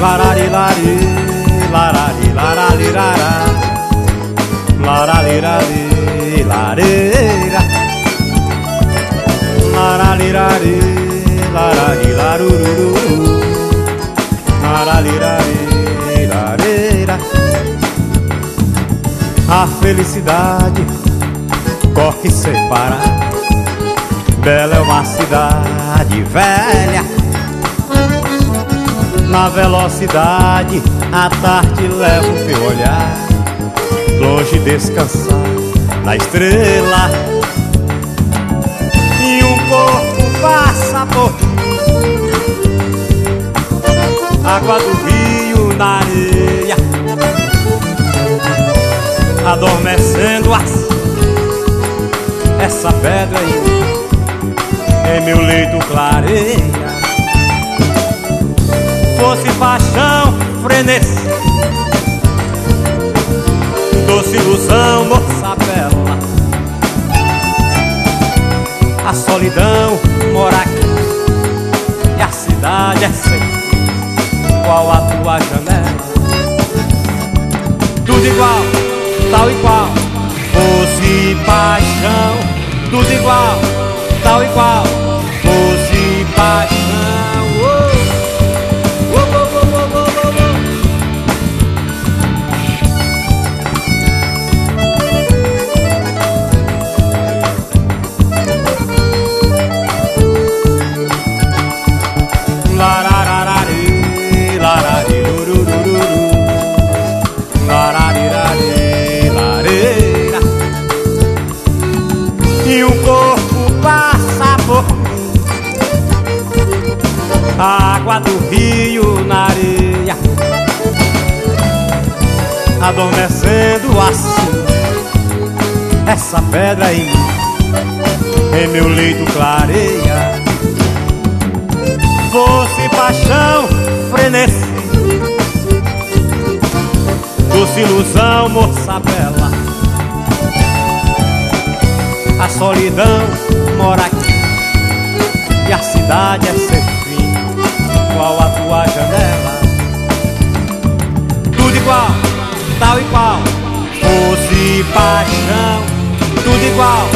Lararilari, larari, laralirara, laralirari, lareira, laralirari, larari, larururu, laralirari, lareira. A felicidade corre sem parar. Bela é uma cidade velha. Na velocidade a tarde leva o teu olhar, longe descansar na estrela. E um corpo passa por água do rio na areia, adormecendo assim essa pedra aí em meu leito clareia. Fosse paixão, frenesi, doce ilusão, moça bela. A solidão mora aqui e a cidade é sem fim, qual a tua janela. Tudo igual, tal e qual. Fosse paixão, tudo igual, tal e qual. Fosse paixão. E o corpo passa por mim, a água do rio na areia, adormecendo assim essa pedra em meu leito clareia. Fosse paixão, frenesi, doce ilusão, moça bela. A solidão mora aqui e a cidade é sem fim, qual a tua janela. Tudo igual, tal e qual. Fosse paixão, tudo igual,